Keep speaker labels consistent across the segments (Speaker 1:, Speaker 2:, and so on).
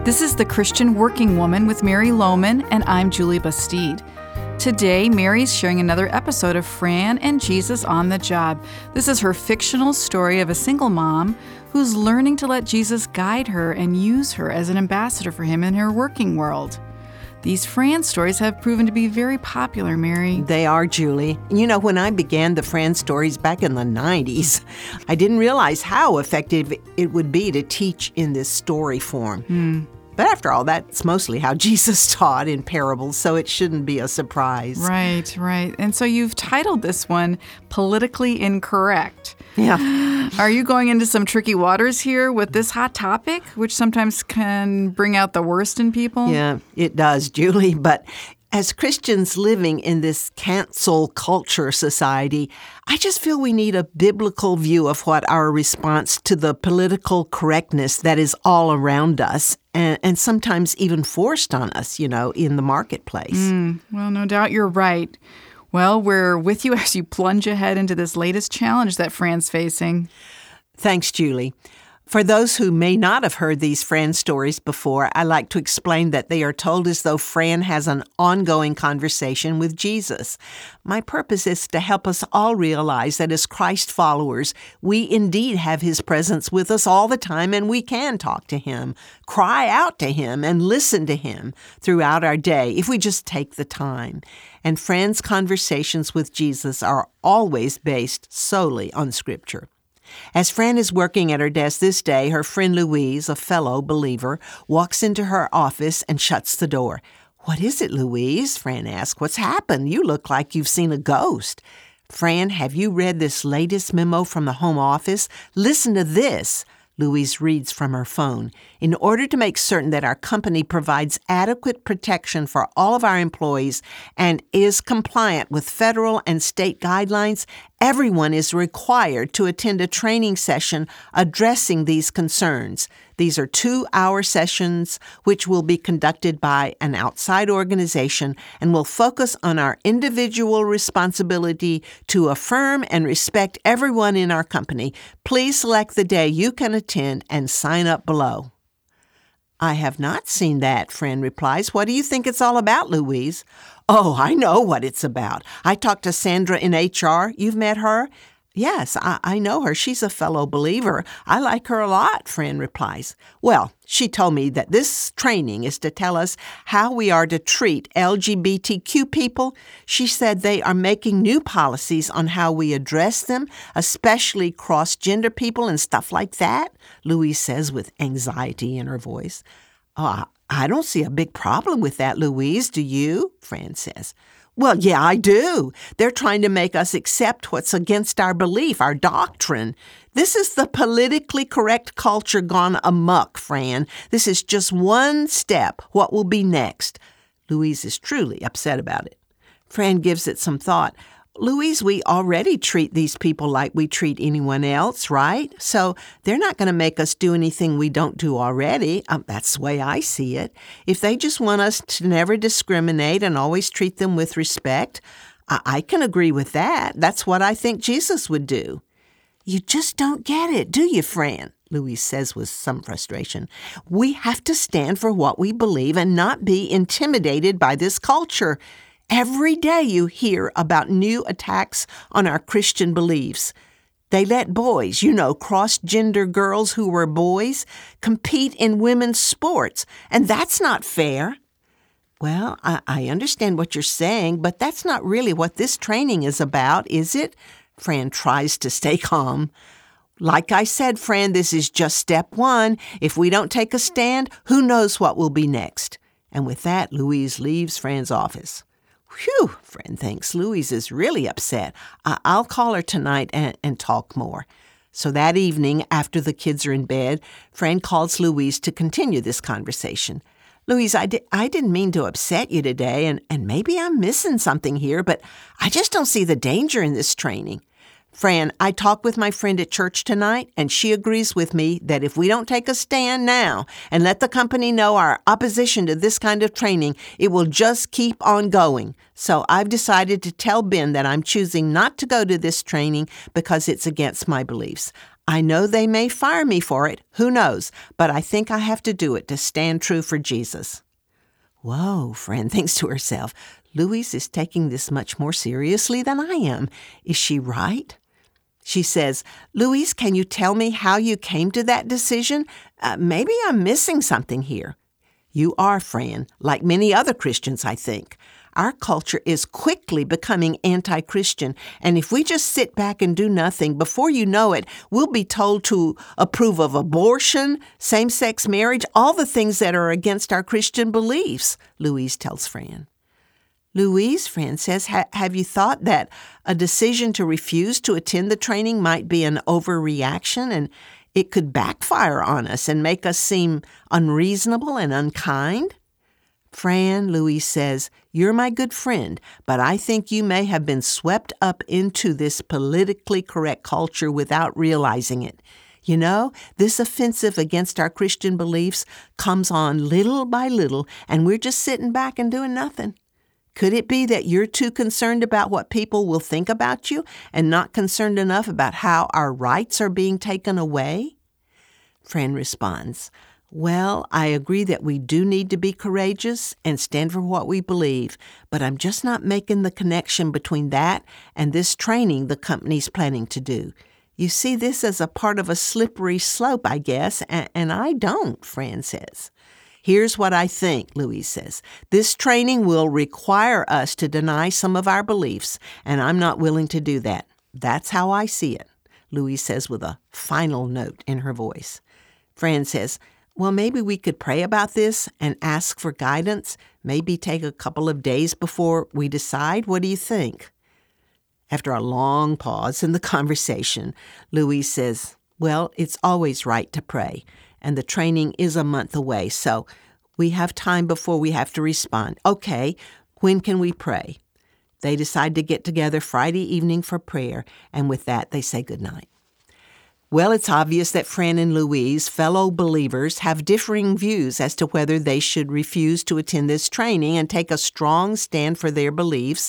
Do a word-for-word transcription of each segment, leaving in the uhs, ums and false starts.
Speaker 1: This is The Christian Working Woman with Mary Lohman, and I'm Julie Bastide. Today, Mary's sharing another episode of Fran and Jesus on the Job. This is her fictional story of a single mom who's learning to let Jesus guide her and use her as an ambassador for him in her working world. These Fran stories have proven to be very popular, Mary.
Speaker 2: They are, Julie. You know, when I began the Fran stories back in the nineties, I didn't realize how effective it would be to teach in this story form.
Speaker 1: Mm.
Speaker 2: But after all, that's mostly how Jesus taught in parables, so it shouldn't be a surprise.
Speaker 1: Right, right. And so you've titled this one Politically Incorrect.
Speaker 2: Yeah.
Speaker 1: Are you going into some tricky waters here with this hot topic, which sometimes can bring out the worst in people?
Speaker 2: Yeah, it does, Julie. But as Christians living in this cancel culture society, I just feel we need a biblical view of what our response to the political correctness that is all around us and, and sometimes even forced on us, you know, in the marketplace.
Speaker 1: Mm, well, no doubt you're right. Well, we're with you as you plunge ahead into this latest challenge that Fran's facing.
Speaker 2: Thanks, Julie. For those who may not have heard these Fran stories before, I like to explain that they are told as though Fran has an ongoing conversation with Jesus. My purpose is to help us all realize that as Christ followers, we indeed have His presence with us all the time, and we can talk to Him, cry out to Him, and listen to Him throughout our day if we just take the time. And Fran's conversations with Jesus are always based solely on Scripture. As Fran is working at her desk this day, her friend Louise, a fellow believer, walks into her office and shuts the door. "What is it, Louise?" Fran asks. "What's happened? You look like you've seen a ghost." "Fran, have you read this latest memo from the home office? Listen to this." Louise reads from her phone. "In order to make certain that our company provides adequate protection for all of our employees and is compliant with federal and state guidelines, everyone is required to attend a training session addressing these concerns. These are two-hour sessions which will be conducted by an outside organization and will focus on our individual responsibility to affirm and respect everyone in our company. Please select the day you can attend and sign up below." "I have not seen that," Fran replies. "What do you think it's all about, Louise?" "Oh, I know what it's about. I talked to Sandra in H R. You've met her?" "Yes, I, I know her. She's a fellow believer. I like her a lot," Fran replies. "Well, she told me that this training is to tell us how we are to treat L G B T Q people. She said they are making new policies on how we address them, especially cross-gender people and stuff like that," Louise says with anxiety in her voice. "Oh, I don't see a big problem with that, Louise. Do you?" Fran says. "Well, yeah, I do. They're trying to make us accept what's against our belief, our doctrine. This is the politically correct culture gone amok, Fran. This is just one step. What will be next?" Louise is truly upset about it. Fran gives it some thought. "Louise, we already treat these people like we treat anyone else, right? So they're not going to make us do anything we don't do already. Um, that's the way I see it. If they just want us to never discriminate and always treat them with respect, I, I can agree with that. That's what I think Jesus would do." "You just don't get it, do you, Fran?" Louise says with some frustration. "We have to stand for what we believe and not be intimidated by this culture. Every day you hear about new attacks on our Christian beliefs. They let boys, you know, cross-gender girls who were boys, compete in women's sports, and that's not fair." "Well, I, I understand what you're saying, but that's not really what this training is about, is it?" Fran tries to stay calm. "Like I said, Fran, this is just step one. If we don't take a stand, who knows what will be next?" And with that, Louise leaves Fran's office. "Whew," Fran thinks. "Louise is really upset. I- I'll call her tonight and-, and talk more." So that evening, after the kids are in bed, Fran calls Louise to continue this conversation. "Louise, I, di- I didn't mean to upset you today, and-, and maybe I'm missing something here, but I just don't see the danger in this training. Fran, I talked with my friend at church tonight, and she agrees with me that if we don't take a stand now and let the company know our opposition to this kind of training, it will just keep on going. So I've decided to tell Ben that I'm choosing not to go to this training because it's against my beliefs. I know they may fire me for it, who knows, but I think I have to do it to stand true for Jesus. Whoa, Fran thinks to herself, Louise is taking this much more seriously than I am. Is she right? She says, Louise, can you tell me how you came to that decision? Uh, maybe I'm missing something here. You are, Fran, like many other Christians, I think. Our culture is quickly becoming anti-Christian, and if we just sit back and do nothing, before you know it, we'll be told to approve of abortion, same-sex marriage, all the things that are against our Christian beliefs, Louise tells Fran. Louise, Fran says, ha- have you thought that a decision to refuse to attend the training might be an overreaction, and it could backfire on us and make us seem unreasonable and unkind? Fran, Louise says, you're my good friend, but I think you may have been swept up into this politically correct culture without realizing it. You know, this offensive against our Christian beliefs comes on little by little, and we're just sitting back and doing nothing. Could it be that you're too concerned about what people will think about you and not concerned enough about how our rights are being taken away? Fran responds, well, I agree that we do need to be courageous and stand for what we believe, but I'm just not making the connection between that and this training the company's planning to do. You see this as a part of a slippery slope, I guess, and, and I don't, Fran says. Here's what I think, Louise says. This training will require us to deny some of our beliefs, and I'm not willing to do that. That's how I see it, Louise says with a final note in her voice. Fran says, well, maybe we could pray about this and ask for guidance, maybe take a couple of days before we decide. What do you think? After a long pause in the conversation, Louise says, well, it's always right to pray, and the training is a month away, so we have time before we have to respond. Okay, when can we pray? They decide to get together Friday evening for prayer, and with that, they say goodnight. Well, it's obvious that Fran and Louise, fellow believers, have differing views as to whether they should refuse to attend this training and take a strong stand for their beliefs,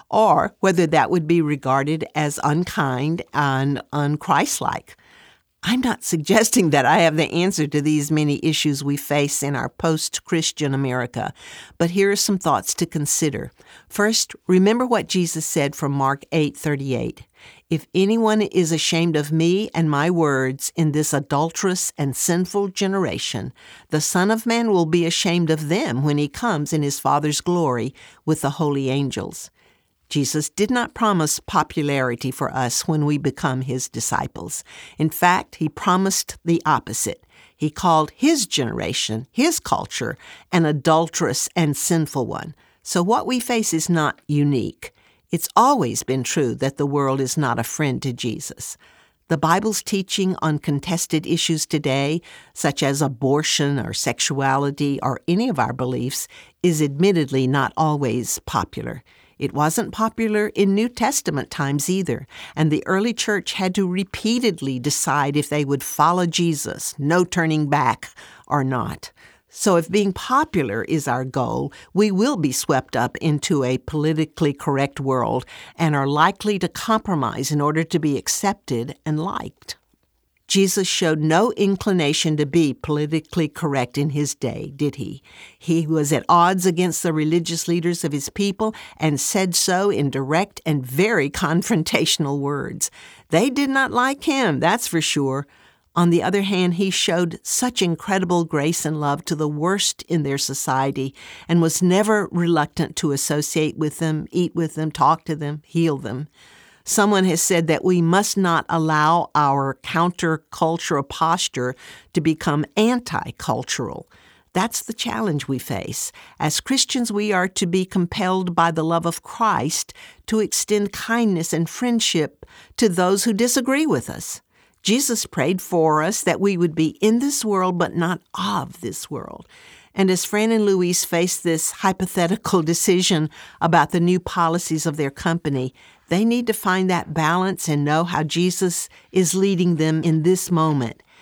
Speaker 2: or whether that would be regarded as unkind and unchristlike. I'm not suggesting that I have the answer to these many issues we face in our post-Christian America, but here are some thoughts to consider. First, remember what Jesus said from Mark eight thirty-eight. If anyone is ashamed of me and my words in this adulterous and sinful generation, the Son of Man will be ashamed of them when he comes in his Father's glory with the holy angels. Jesus did not promise popularity for us when we become his disciples. In fact, he promised the opposite. He called his generation, his culture, an adulterous and sinful one. So what we face is not unique. It's always been true that the world is not a friend to Jesus. The Bible's teaching on contested issues today, such as abortion or sexuality or any of our beliefs, is admittedly not always popular. It wasn't popular in New Testament times either, and the early church had to repeatedly decide if they would follow Jesus, no turning back, or not. So if being popular is our goal, we will be swept up into a politically correct world and are likely to compromise in order to be accepted and liked. Jesus showed no inclination to be politically correct in his day, did he? He was at odds against the religious leaders of his people and said so in direct and very confrontational words. They did not like him, that's for sure. On the other hand, he showed such incredible grace and love to the worst in their society and was never reluctant to associate with them, eat with them, talk to them, heal them. Someone has said that we must not allow our countercultural posture to become anti-cultural. That's the challenge we face. As Christians, we are to be compelled by the love of Christ to extend kindness and friendship to those who disagree with us. Jesus prayed for us that we would be in this world but not of this world. And as Fran and Louise face this hypothetical decision about the new policies of their company, they need to find that balance and know how Jesus is leading them in this moment.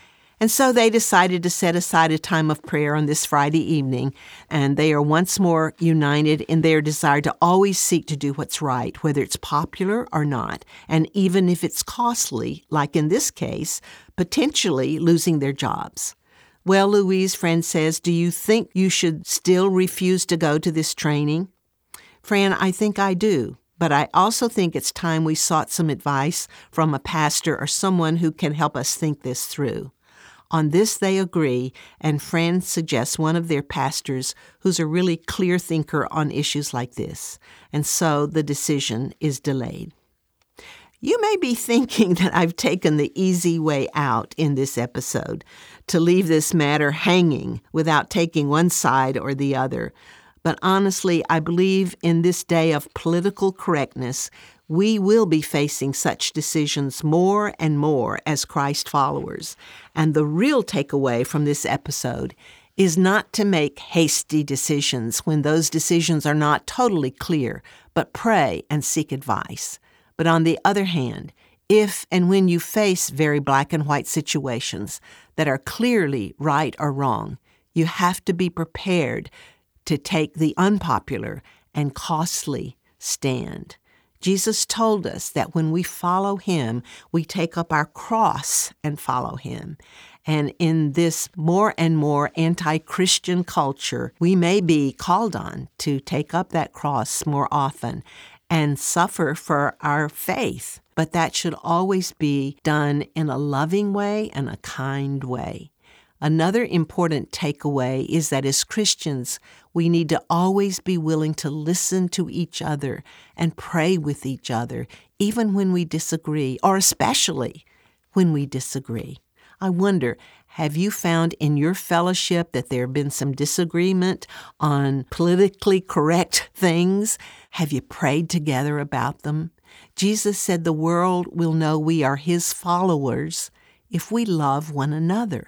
Speaker 2: And so they decided to set aside a time of prayer on this Friday evening, and they are once more united in their desire to always seek to do what's right, whether it's popular or not, and even if it's costly, like in this case, potentially losing their jobs. Well, Louise, friend says, do you think you should still refuse to go to this training? Fran, I think I do. But I also think it's time we sought some advice from a pastor or someone who can help us think this through. On this, they agree, and Fran suggests one of their pastors who's a really clear thinker on issues like this. And so the decision is delayed. You may be thinking that I've taken the easy way out in this episode, to leave this matter hanging without taking one side or the other. But honestly, I believe in this day of political correctness, we will be facing such decisions more and more as Christ followers. And the real takeaway from this episode is not to make hasty decisions when those decisions are not totally clear, but pray and seek advice. But on the other hand, if and when you face very black and white situations that are clearly right or wrong, you have to be prepared to take the unpopular and costly stand. Jesus told us that when we follow him, we take up our cross and follow him. And in this more and more anti-Christian culture, we may be called on to take up that cross more often and suffer for our faith. But that should always be done in a loving way and a kind way. Another important takeaway is that as Christians, we need to always be willing to listen to each other and pray with each other, even when we disagree, or especially when we disagree. I wonder, have you found in your fellowship that there have been some disagreement on politically correct things? Have you prayed together about them? Jesus said the world will know we are his followers if we love one another.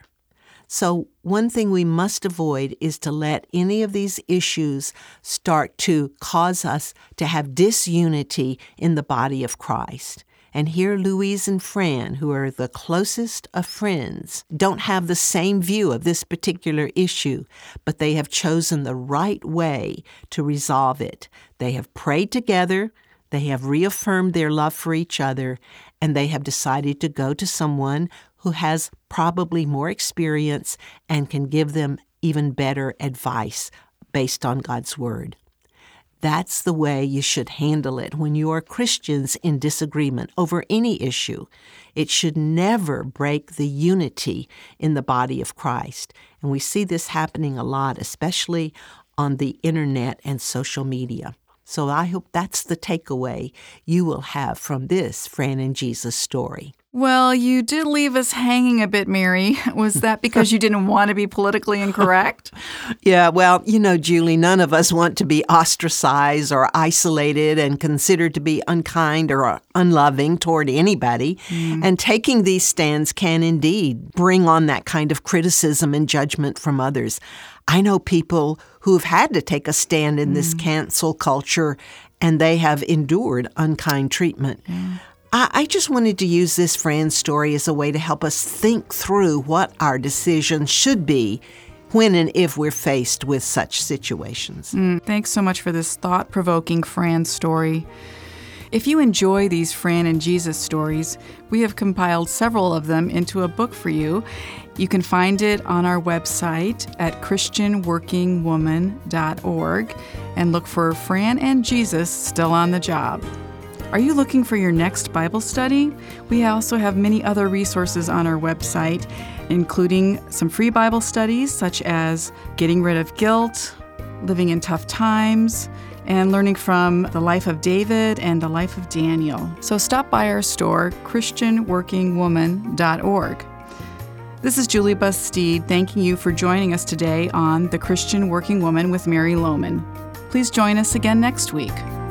Speaker 2: So one thing we must avoid is to let any of these issues start to cause us to have disunity in the body of Christ. And here Louise and Fran, who are the closest of friends, don't have the same view of this particular issue, but they have chosen the right way to resolve it. They have prayed together, they have reaffirmed their love for each other, and they have decided to go to someone who has probably more experience and can give them even better advice based on God's Word. That's the way you should handle it when you are Christians in disagreement over any issue. It should never break the unity in the body of Christ. And we see this happening a lot, especially on the internet and social media. So I hope that's the takeaway you will have from this Fran and Jesus story.
Speaker 1: Well, you did leave us hanging a bit, Mary. Was that because you didn't want to be politically incorrect?
Speaker 2: Yeah, well, you know, Julie, none of us want to be ostracized or isolated and considered to be unkind or unloving toward anybody. Mm. And taking these stands can indeed bring on that kind of criticism and judgment from others. I know people who have had to take a stand in mm. this cancel culture, and they have endured unkind treatment. Mm. I just wanted to use this Fran story as a way to help us think through what our decisions should be when and if we're faced with such situations.
Speaker 1: Mm, thanks so much for this thought-provoking Fran story. If you enjoy these Fran and Jesus stories, we have compiled several of them into a book for you. You can find it on our website at christian working woman dot org and look for Fran and Jesus Still on the Job. Are you looking for your next Bible study? We also have many other resources on our website, including some free Bible studies such as Getting Rid of Guilt, Living in Tough Times, and learning from the life of David and the life of Daniel. So stop by our store, christian working woman dot org. This is Julie Bastide thanking you for joining us today on The Christian Working Woman with Mary Lohman. Please join us again next week.